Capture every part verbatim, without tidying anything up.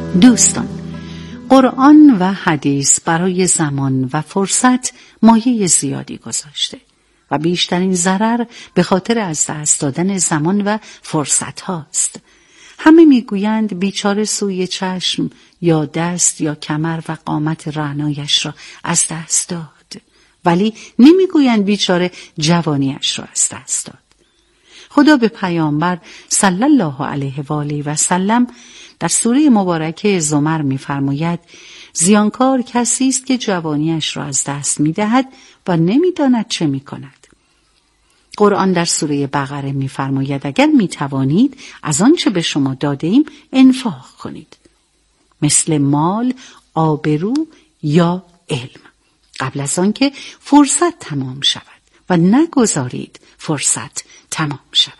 دوستان، قرآن و حدیث برای زمان و فرصت مایه زیادی گذاشته و بیشترین ضرر به خاطر از دست دادن زمان و فرصت هاست. همه میگویند بیچاره سوی چشم یا دست یا کمر و قامت رعنایش را از دست داد، ولی نمیگویند بیچاره جوانیش را از دست داد. خدا به پیامبر صلی الله علیه و آله و سلم در سوره مبارکه زمر می‌فرماید زیانکار کسی است که جوانیش را از دست می‌دهد و نمی‌داند چه می‌کند. قرآن در سوره بقره می‌فرماید اگر می‌توانید از آنچه به شما داده‌ایم انفاق کنید، مثل مال، آبرو یا علم، قبل از آنکه فرصت تمام شود و نگذارید فرصت تمام شود.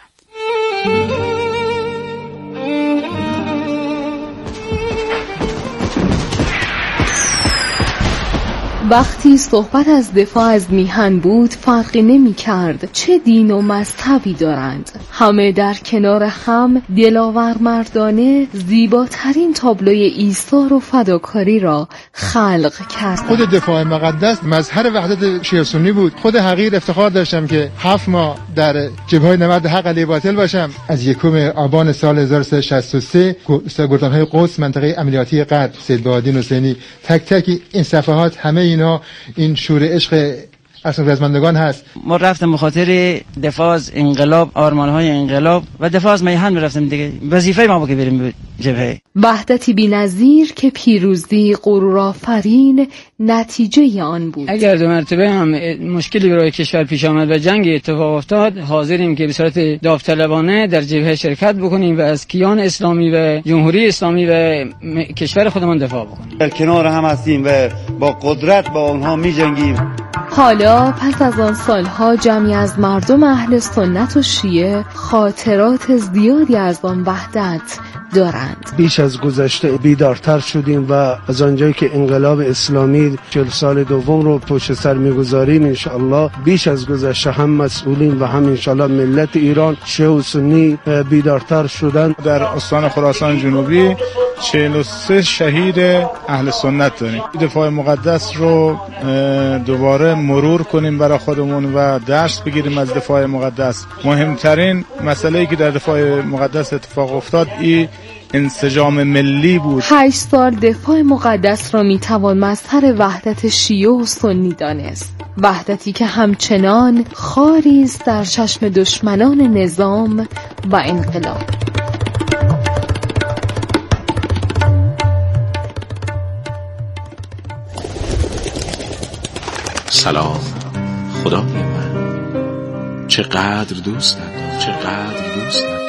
وقتی صحبت از دفاع از میهن بود فرقی نمی کرد چه دین و مذهبی دارند، همه در کنار هم دلاور مردانه زیباترین تابلوی ایثار و فداکاری را خلق کرد. خود دفاع مقدس مظهر وحدت شیعه سنی بود. خود حقیر افتخار داشتم که هفت ماه در جبهه نبرد حق علیه باطل باشم. از یکم آبان سال هزار و سیصد و شصت و سه گردانهای قدس منطقه عملیاتی غرب سید بهادین حسینی، تک تک این صفحات همه اینا این شور عشق اصلا رزمندگان هست. ما رفتم بخاطر دفاع از انقلاب، آرمان‌های انقلاب و دفاع از میهن رفتم دیگه. وظیفه ما بود که بریم جبهه. وحدتی بی‌نظیر که پیروزی غرورآفرین نتیجه آن بود. اگر دو مرتبه هم مشکلی برای کشور پیش آمد و جنگ اتفاق افتاد، حاضریم که به صورت داوطلبانه در جبهه شرکت بکنیم و از کیان اسلامی و جمهوری اسلامی و کشور خودمان دفاع بکنیم. در کنار هم هستیم و با قدرت با اونها می‌جنگیم. حالا پس از آن سالها جمعی از مردم اهل سنت و شیعه خاطرات زیادی از آن وحدت دارند. بیش از گذشته بیدارتر شدیم و از آنجایی که انقلاب اسلامی چهل سال دوم رو پشت سر میگذاریم انشاءالله بیش از گذشته هم مسئولین و هم انشاءالله ملت ایران شیعه و سنی بیدارتر شدن. در استان خراسان جنوبی چهل و سه شهید اهل سنت داریم. دفاع مقدس رو دوباره مرور کنیم برای خودمون و درس بگیریم از دفاع مقدس. مهمترین مسئله‌ای که در دفاع مقدس اتفاق افتاد این انسجام ملی بود. هشت سال دفاع مقدس را میتوان مظهر وحدت شیعه و سنی دانست، وحدتی که همچنان خاری است در چشم دشمنان نظام و انقلاب. سلام خدای من، چقدر دوست ندارم، چقدر دوست ندارم.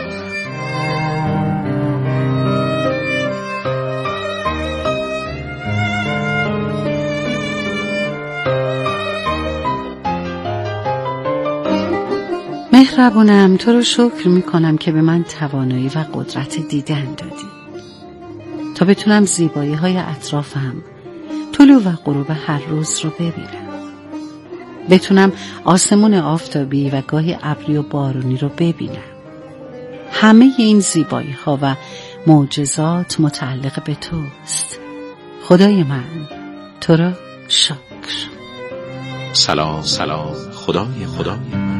مهربونم، تو رو شکر میکنم که به من توانایی و قدرت دیدن دادی تا بتونم زیبایی های اطرافم، طلوع و غروب هر روز رو ببینم، بتونم آسمون آفتابی و گاهی ابری و بارونی رو ببینم. همه این زیبایی ها و معجزات متعلق به توست. خدای من، تو را شکر. سلام سلام خدای خدای من.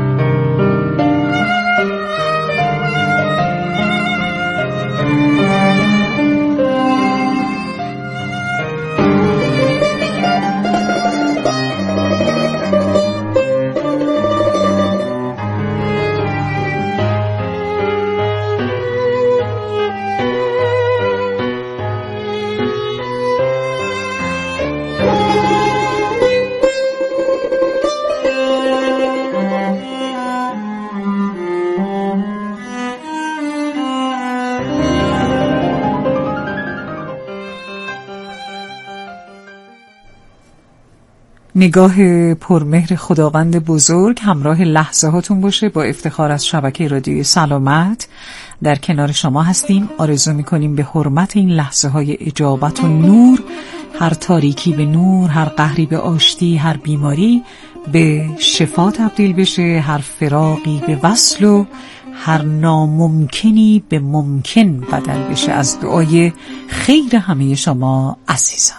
نگاه پرمهر خداوند بزرگ همراه لحظه هاتون باشه. با افتخار از شبکه رادیوی سلامت در کنار شما هستیم. آرزو میکنیم به حرمت این لحظه های اجابت و نور، هر تاریکی به نور، هر قهری به آشتی، هر بیماری به شفا تبدیل بشه، هر فراقی به وصل و هر ناممکنی به ممکن بدل بشه، از دعای خیر همه شما عزیزان.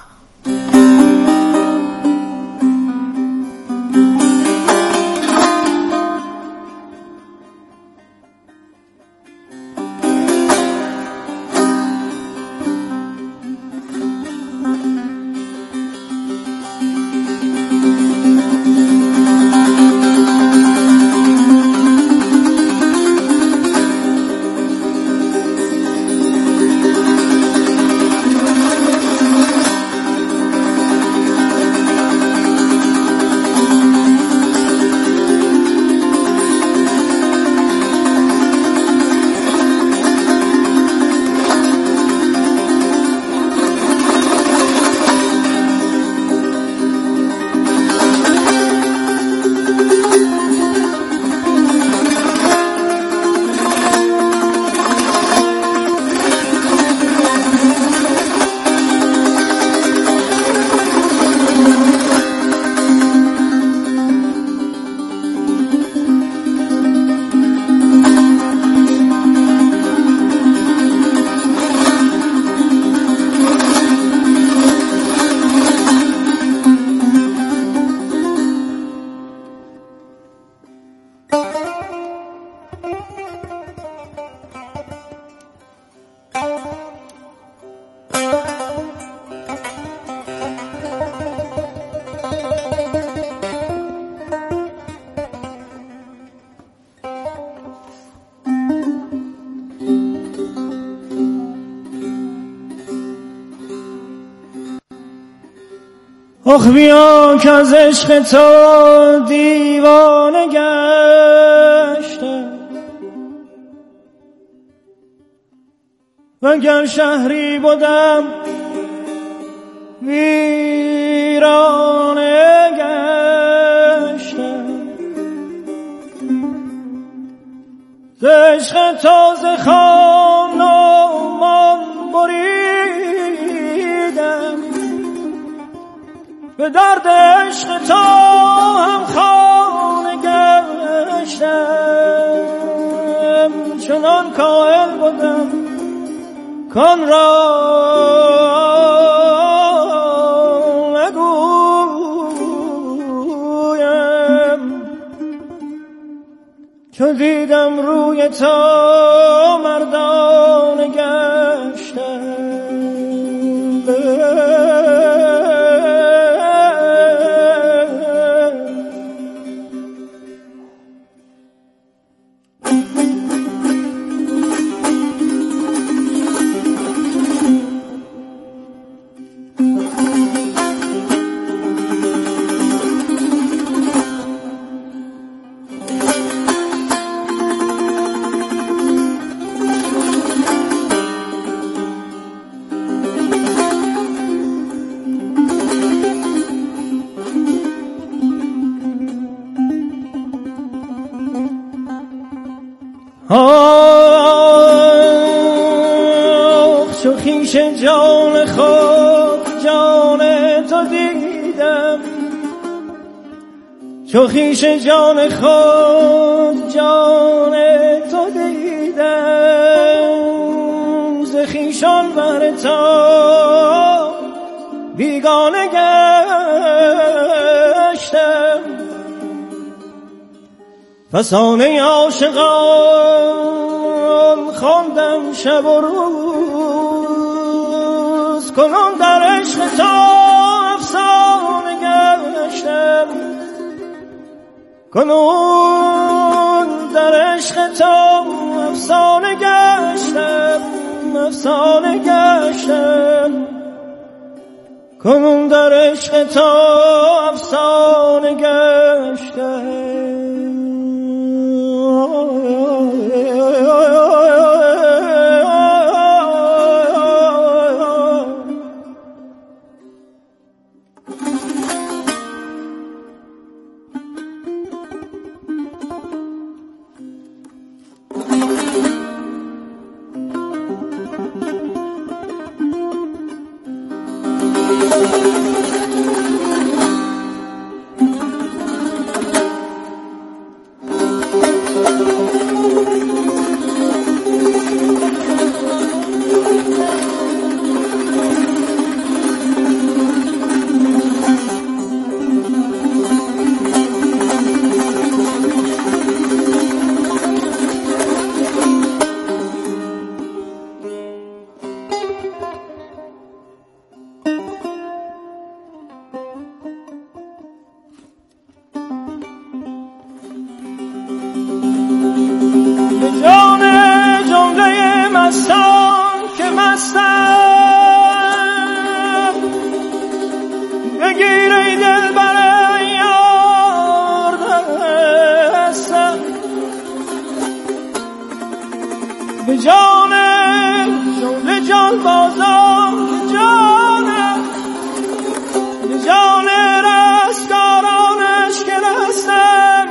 آخ بیا که از عشق تو دیوانه گشتم، وگر شهری بودم ویرانه گشتم. ز عشق تو ز خان و مان بریدم، به درد عشق تو هم خانه گشتم. چنان کائل بودم کان را نگویم، چو دیدم روی تو مردانه گشتم. آخ چو خویش جان خود جان تو دیدم، چو خویش جان خود جان تو دیدم. ز خویشان بهر تو بیگانه گشتم، فسانه عاشقان خواندم شب و روز، کنون در عشق تو افسانه گشتم، کنون در عشق تو افسانه گشتم، افسانه گشتم، کنون در عشق تو افسانه گشتم. جانم جمله جان بازان جانم به جان رستگارانش که رستم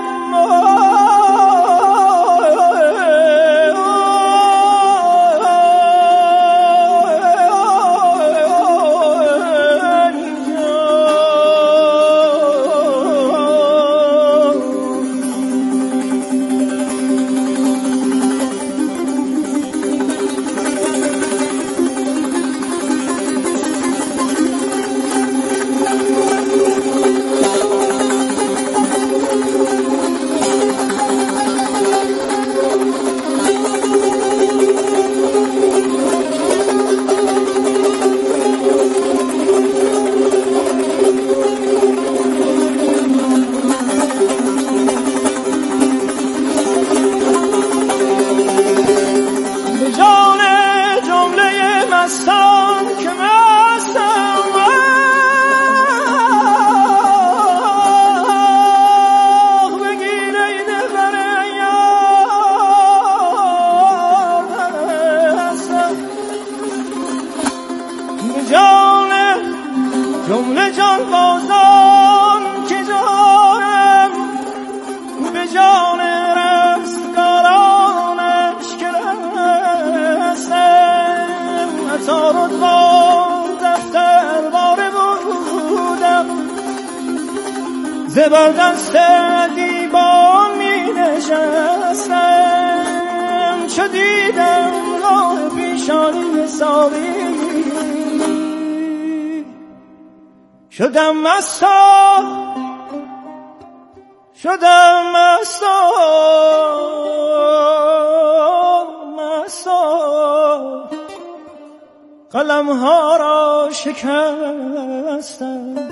زبر دست دیوان می نشستم چو دیدم راه پیشانی ساقی شدم مستا شدم مستا مستا قلم ها را شکستم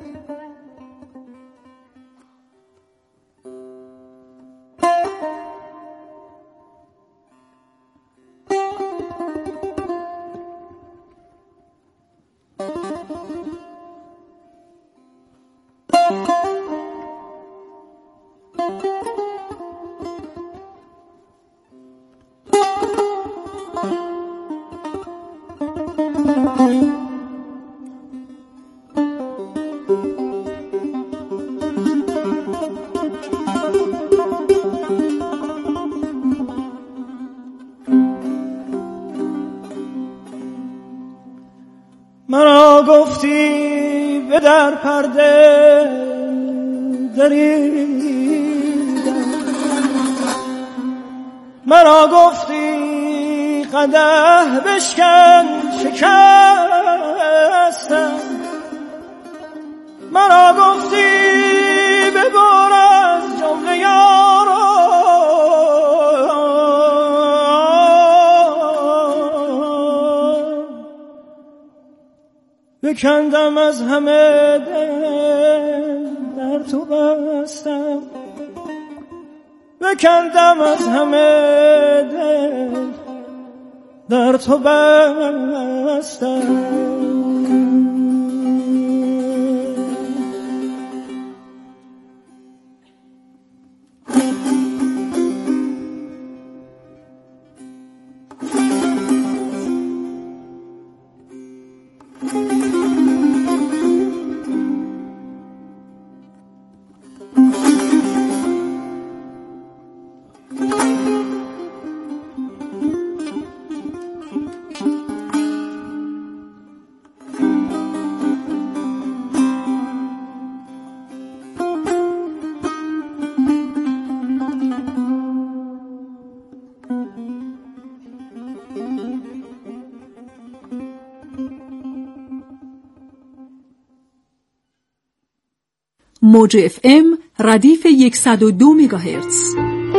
مرا گفتی به در پرده دریدم مرا گفتی قدح بشکن شکستم مرا گفتی ببر از جمله یاران بکندم از همه دل در تو بستم بکندم از همه دل در تو بستم موج اف ام ردیف صد و دو مگاهرتز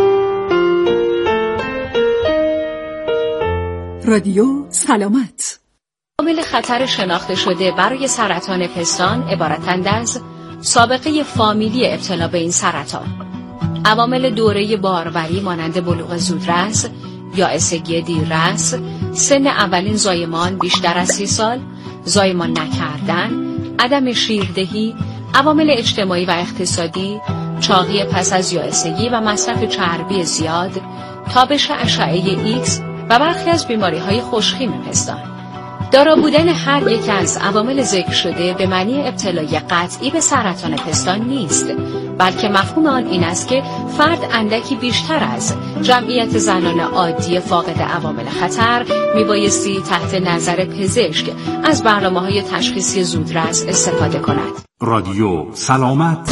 رادیو سلامت. عامل خطر شناخته شده برای سرطان پستان عبارتند از سابقه فامیلی ابتلا به این سرطان، عوامل دوره باروری مانند بلوغ زودرس یا اسگی دیررس، سن اولین زایمان بیشتر از سی سال، زایمان نکردن، عدم شیردهی، عوامل اجتماعی و اقتصادی، چاقی پس از یائسگی و مصرف چربی زیاد، تابش اشعه ایکس و برخی از بیماری‌های خوشخیم پستان. دارا بودن هر یک از عوامل ذکر شده به معنی ابتلای قطعی به سرطان پستان نیست، بلکه مفهوم آن این است که فرد اندکی بیشتر از جمعیت زنان عادی فاقد عوامل خطر میبایستی تحت نظر پزشک از برنامه‌های تشخیصی زودرس استفاده کند. رادیو سلامت،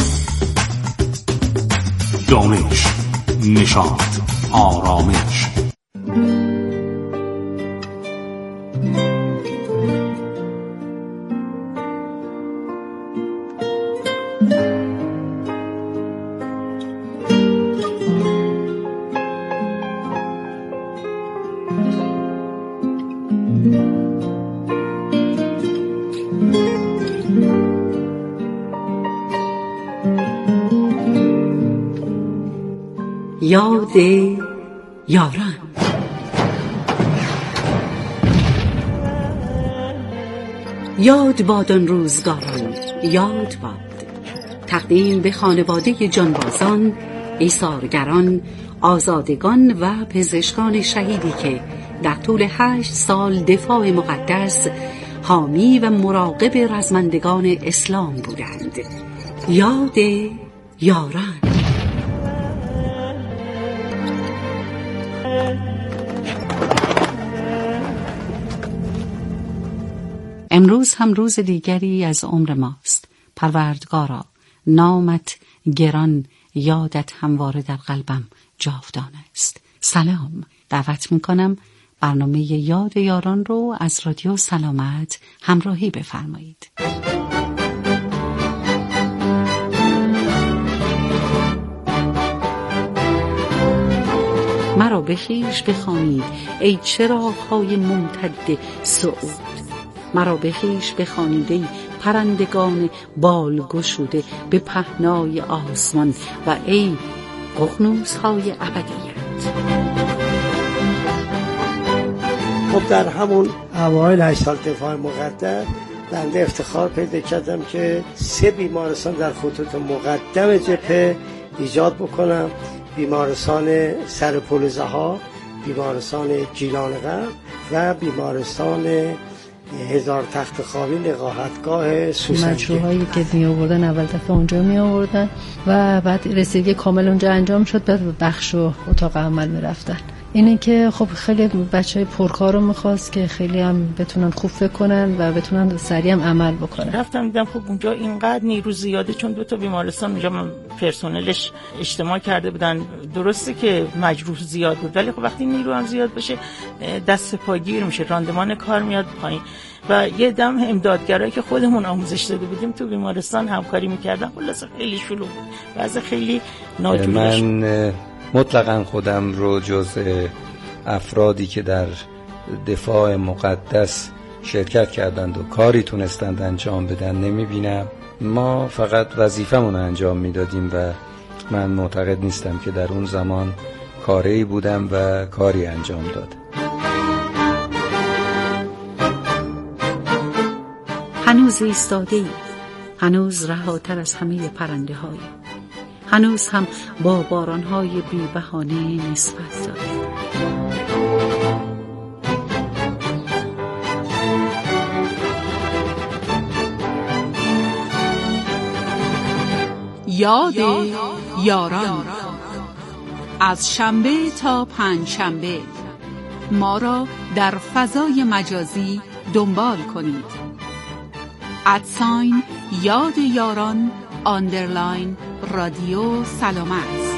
دانش، نشاط، آرامش. یاد یاران. یاد باد آن روزگاران، یاد باد. تقدیم به خانواده جانبازان، ایثارگران، آزادگان و پزشکان شهیدی که در طول هشت سال دفاع مقدس، حامی و مراقب رزمندگان اسلام بودند. یاد یاران. امروز هم روز دیگری از عمر ماست. پروردگارا، نامت گران، یادت همواره در قلبم جاودان است. سلام، دعوت میکنم برنامه یاد یاران رو از رادیو سلامت همراهی بفرمایید. مرا به خویش بخوانید ای چراغ‌های ممتد صعود، مرا به خویش بخوانید ای پرندگان بال گشوده به پهنای آسمان و ای ققنوس‌های ابدیت. خب در همون اوایل هشت سال دفاع مقدس بنده افتخار پیدا کردم که سه بیمارستان در خطوط مقدم جبهه ایجاد بکنم: بیمارستان سر پل زها، بیمارستان گیلان غرب و بیمارستان هزار تخت خوابی نقاهتگاه سوسنجه. مجروحایی که می آوردن اول دفعه اونجا می آوردن و بعد رسیدگی کامل اونجا انجام شد، به بخش و اتاق عمل می رفتن. اینه که خب خیلی بچهای پرکار رو می‌خواست که خیلی هم بتونن خوب فکر کنن و بتونن سریع هم عمل بکنن. رفتم دیدم خب اونجا اینقدر نیرو زیاده، چون دو تا بیمارستان اونجا پرسنلش اجتماع کرده بودن. درسته که مجروح زیاد بود، ولی خب وقتی نیرو هم زیاد باشه دست پاگیر میشه، راندمان کار میاد پایین. و یه دم امدادگرایی که خودمون آموزش داده بودیم تو بیمارستان همکاری می‌کردن. خلاصه خیلی شلوغ بود، وضع خیلی ناجور. من مطلقاً خودم رو جز افرادی که در دفاع مقدس شرکت کردند و کاری تونستند انجام بدن نمیبینم. ما فقط وظیفمون رو انجام میدادیم و من معتقد نیستم که در اون زمان کاری بودم و کاری انجام دادم. هنوز ایستاده‌ای، هنوز رهاتر از همه پرنده هایی، هنوز هم با بارانهای بی بهانه نسبت داره. یاد یاران. از شنبه تا پنج شنبه ما را در فضای مجازی دنبال کنید. ادساین یاد یاران آندرلاین رادیو سلامت.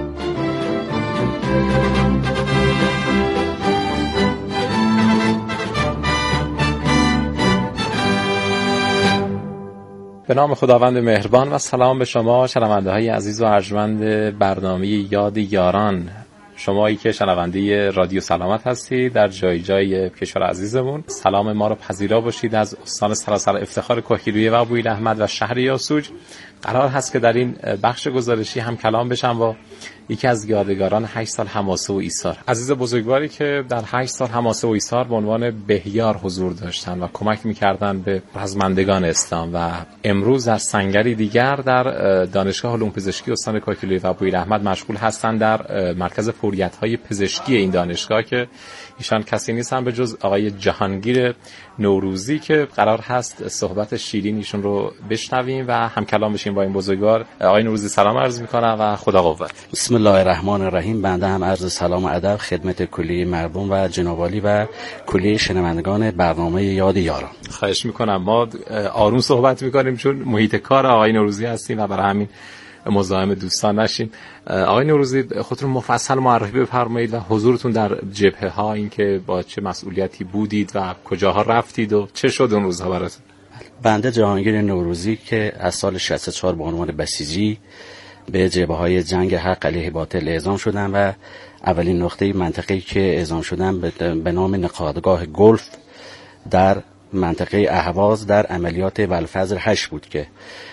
به نام خداوند مهربان و سلام به شما شنونده های عزیز و ارجمند برنامه یاد یاران. شمایی که شنونده رادیو سلامت هستید در جای جای کشور عزیزمون، سلام ما رو پذیرا باشید از استان سراسر افتخار کوهگیلویه و بوئیلاحمد و شهر یاسوج. قرار هست که در این بخش گزارشی هم کلام بشم با یکی از یادگاران هشت سال حماسه و ایثار. عزیز بزرگواری که در هشت سال حماسه و ایثار به عنوان بهیار حضور داشتن و کمک می‌کردند به رزمندگان اسلام و امروز در سنگری دیگر در دانشگاه علوم پزشکی استان کوهگیلویه و بوئیلاحمد مشغول هستند در مرکز فعالیت‌های پزشکی این دانشگاه که ایشان کسی نیستن به جز آقای جهانگیر نوروزی که قرار هست صحبت شیرین ایشون رو بشنویم و هم کلام بشیم با این بزرگوار. آقای نوروزی سلام عرض می‌کنم و خدا قوت. بسم الله الرحمن الرحیم. بنده هم عرض سلام و ادب خدمت کلیه مردم و جناب عالی و کلیه شنوندگان برنامه یاد یاران. خواهش می‌کنم. ما آروم صحبت می‌کنیم چون محیط کار آقای نوروزی هستیم و برای همین مزاحم دوستان نشیم. آقای نوروزی خودتون مفصل معرفی بفرمایید و حضورتون در جبهه ها، این که با چه مسئولیتی بودید و کجاها رفتید و چه شد اون روزها براتون. بنده جهانگیر نوروزی که از سال شصت و چهار به عنوان بسیجی به جبهه های جنگ حق علیه باطل اعزام شدم و اولین نقطه منطقه‌ای که اعزام شدم به نام نقادگاه گلف در منطقه اهواز در عملیات والفجر هشت بود که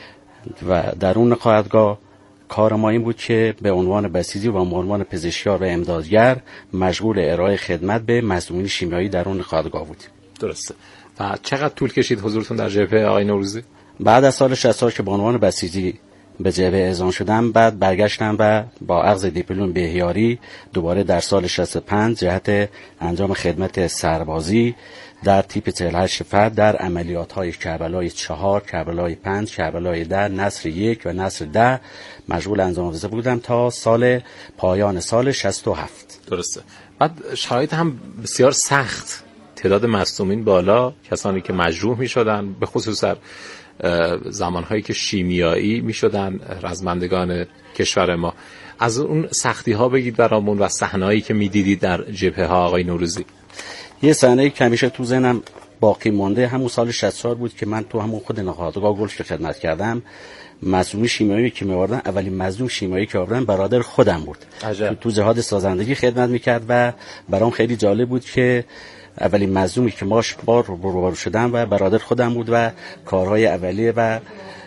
و در اون نقادگاه کار ما این بود که به عنوان بسیجی و به عنوان پزشکیار و امدادگر مشغول ارائه خدمت به مظنونین شیمیایی در اون نقادگاه بودیم. درسته. و چقدر طول کشید حضورتون در جبهه آقای نوروزی؟ بعد از سال شصت و چهار که به عنوان بسیجی به جبهه اعزام شدم، بعد برگشتم و با اخذ دیپلم بهیاری دوباره در سال شصت و پنج جهت انجام خدمت سربازی در تیپ چهل و هشت فرد در عملیات‌های کربلای چهار، کربلای پنج، کربلای ده، نصر یک و نصر ده مشغول انجام وظیفه بودم تا سال پایان سال شصت و هفت. درسته. بعد شرایط هم بسیار سخت، تعداد مصدومین بالا، کسانی که مجروح می‌شدن، به خصوص در زمانهایی که شیمیایی می‌شدن رزمندگان کشور ما. از اون سختی‌ها بگید برامون و صحنه‌ای که می‌دیدید در جبهه‌ها آقای نوروزی. یه صحنه‌ای که همیشه تو ذهنم باقی مونده همون سال شصت و چهار بود که من تو همون خود نقادگاه گلف خدمت کردم. مظلوم شیمیایی که می‌آوردن، اولین مظلوم شیمیایی که آوردن برادر خودم بود. عجب. تو جهاد سازندگی خدمت می‌کرد و برام خیلی جالب بود که اولین مظلومی که ماش بار روبرو شدم و برادر خودم بود و کارهای اولیه و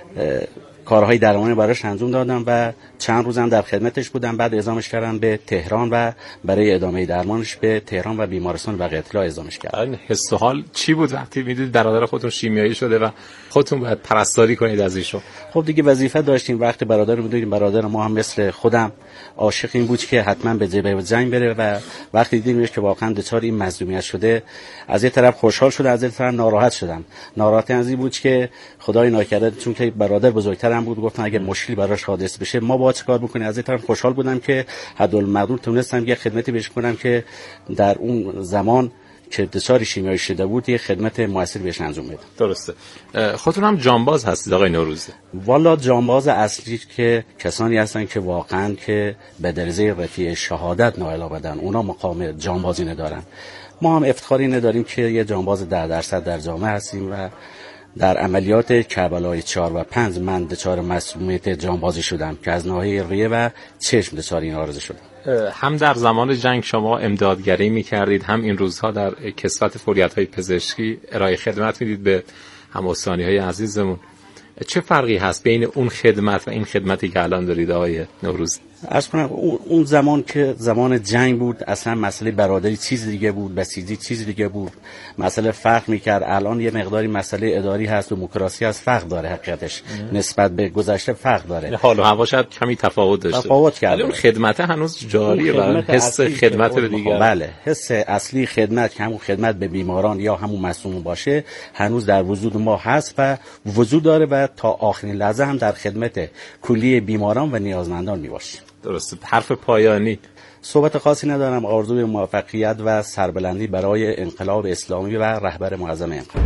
کارهای درمانی براش انجام دادم و چند روزم در خدمتش بودم. بعد اعزامش کردم به تهران و برای ادامه درمانش به تهران و بیمارستان بقیه اطلاع اعزامش کردم. حس و حال چی بود وقتی میدید برادر خودتون شیمیایی شده و خودتون باید پرستاری کنید از ایشون؟ خب دیگه وظیفه داشتیم. وقتی برادر رو می‌دیدیم، برادر ما هم مثل خودم عاشق این بود که حتما به جبهه جنگ بره و وقتی دیدیمش که واقعا دچار این مظلومیت شده، از یه طرف خوشحال شدم، از یه طرف ناراحت شدم. ناراحت از این بود که خدای ناکرده، چون که برادر بزرگترم بود، گفتن اگه مشکلی براش حادث بشه ما باید چیکار بکنیم. از یه طرف خوشحال بودم که حدالمقدور تونستم یه خدمتی بهش کنم که در اون زمان که دچار شیمیایی شده بود یه خدمت موثر بهش انجام بدم. درسته. خودتون هم جانباز هستید آقای نوروزی؟ والا جانباز اصلی که کسانی هستن که واقعا که به درجه رفیع شهادت نائل آمدن، اونا مقام جانبازی ندارن. ما هم افتخاری نداریم که یه جانباز ده درصد در جامعه هستیم و در عملیات کربلای چهار و پنج من دچار مسئولیت جانبازی شدم که از ناحیه ریه و چشم دچار این عارضه شدم. هم در زمان جنگ شما امدادگری می‌کردید، هم این روزها در کسوت فعالیت‌های پزشکی ارائه خدمت می‌دید به هم‌استانی‌های عزیزمون. چه فرقی هست بین اون خدمت و این خدمتی که الان دارید آقای نوروزی؟ عرض کنم اون زمان که زمان جنگ بود اصلا مسئله برادری چیز دیگه بود، بسیجی چیز دیگه بود، مسئله فرق میکرد. الان یه مقداری مسئله اداری هست، دموکراسی هست، فرق داره حقیقتش ام. نسبت به گذشته فرق داره. حال و هوا شاید کمی تفاوت داشته، تفاوت کرده، ولی خدمت هنوز جاریه و حس خدمت به دیگر. بله، حس اصلی خدمت که همون خدمت به بیماران یا همون مصون باشه هنوز در وجود ما هست و وجود داره و تا آخرین لحظه هم در خدمت کلیه بیماران و نیازمندان میباشه. درسته. حرف پایانی؟ صحبت خاصی ندارم. آرزوی موفقیت و سربلندی برای انقلاب اسلامی و رهبر معظم انقلاب.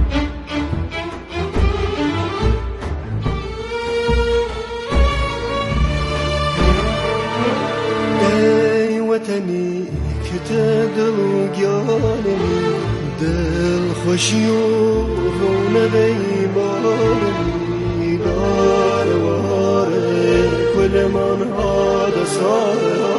ای وطنی که دل گیانی دل خوشی و رونق ایمانی بار باره کل من ها دساره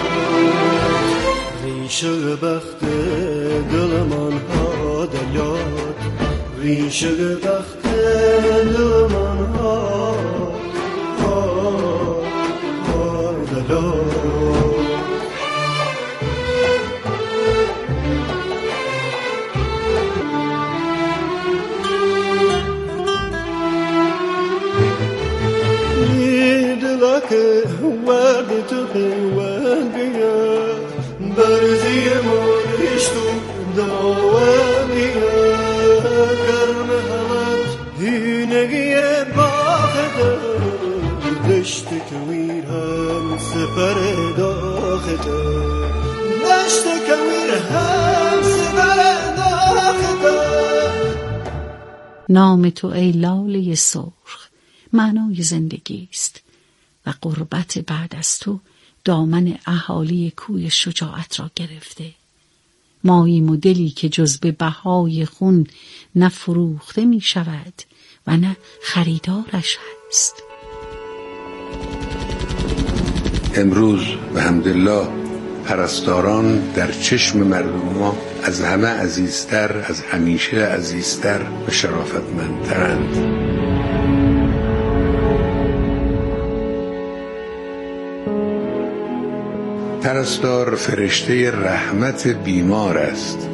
ریشه بخت دل من ها دلات ریشه بخت دل من ها ها دلات. که ورد تو پیوند بیاد گرم همت هینگی باغ دشت کویر هم سپر داغ دشت کویر هم سپر داغ نام تو ای لاله سرخ معنای زندگی است و غربت بعد از تو دامن اهالی کوی شجاعت را گرفته. ماییم و دلی که جز به بهای خون نه فروخته می شود و نه خریدارش هست. امروز به حمدالله پرستاران در چشم مردم ما از همه عزیزتر، از همیشه عزیزتر و شرافتمندترند. پرستار فرشته رحمت بیمار است.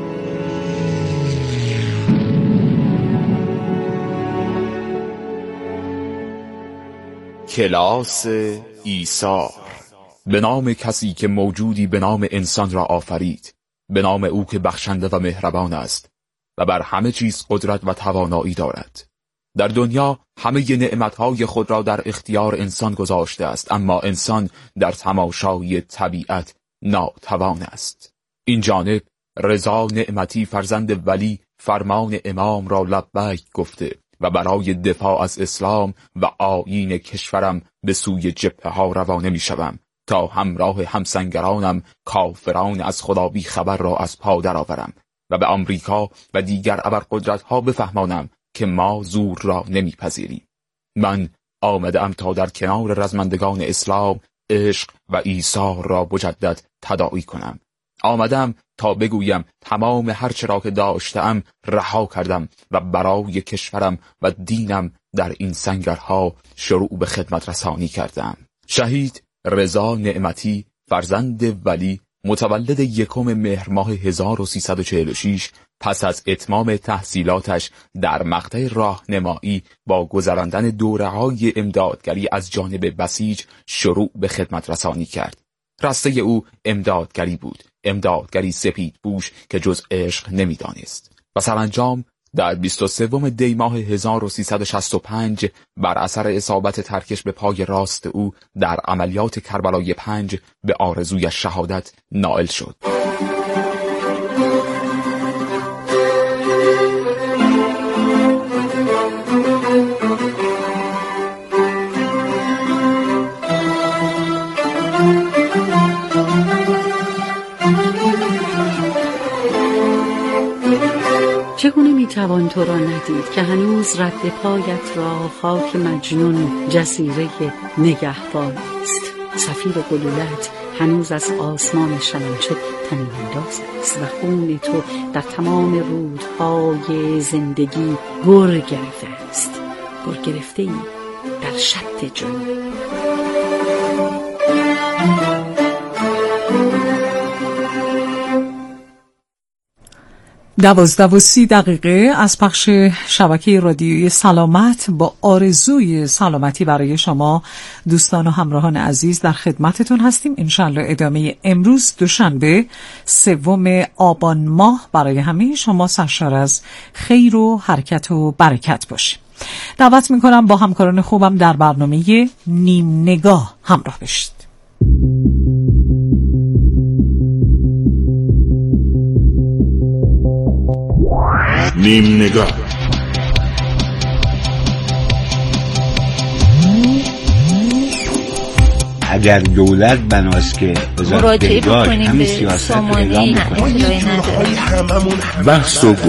کلاس ایثار. به نام کسی که موجودی به نام انسان را آفرید، به نام او که بخشنده و مهربان است و بر همه چیز قدرت و توانایی دارد. در دنیا همه نعمتهای خود را در اختیار انسان گذاشته است، اما انسان در تماشای طبیعت ناتوان است. این جانب رضا نعمتی فرزند ولی فرمان امام را لبیک گفته و برای دفاع از اسلام و آیین کشورم به سوی جبهه ها روانه می شوم تا همراه همسنگرانم کافران از خدا بی خبر را از پا درآورم و به آمریکا و دیگر ابرقدرت‌ها بفهمانم که ما زور را نمیپذیریم. من آمدم تا در کنار رزمندگان اسلام عشق و ایثار را مجدد تداعی کنم. آمدم تا بگویم تمام هر چرا که داشتم رها کردم و برای کشورم و دینم در این سنگرها شروع به خدمت رسانی کردم. شهید رضا نعمتی فرزند ولی متولد یکم مهر ماه هزار و سیصد و چهل و شش پس از اتمام تحصیلاتش در مقطع راهنمایی با گذراندن دوره‌های امدادگری از جانب بسیج شروع به خدمت رسانی کرد. راسته او امدادگری بود، امدادگری سپید پوش که جز عشق نمی‌دانست. و سرانجام در بیست و سوم دی ماه هزار و سیصد و شصت و پنج بر اثر اصابت ترکش به پای راست او در عملیات کربلای پنج به آرزوی شهادت نائل شد. چگونه میتوان تو را ندید که هنوز رد پایت را خاک مجنون جزیره نگهبان است. صفیر گلولت هنوز از آسمان شلنچه طنین انداز است و خون تو در تمام رودهای زندگی گر گرفته است. گر گرفته ای در شط جنون. دوازده و سی دقیقه از پخش شبکه رادیویی سلامت با آرزوی سلامتی برای شما دوستان و همراهان عزیز در خدمتتون هستیم. انشالله ادامه امروز دوشنبه سوم آبان ماه برای همه شما سرشار از خیر و حرکت و برکت باشه. دعوت میکنم با همکاران خوبم در برنامه نیم نگاه همراه بشید. نیم نگاه. اگر دولت بناست که وزارت بهداشت همین سیاست رو اعلام کنه، بحث و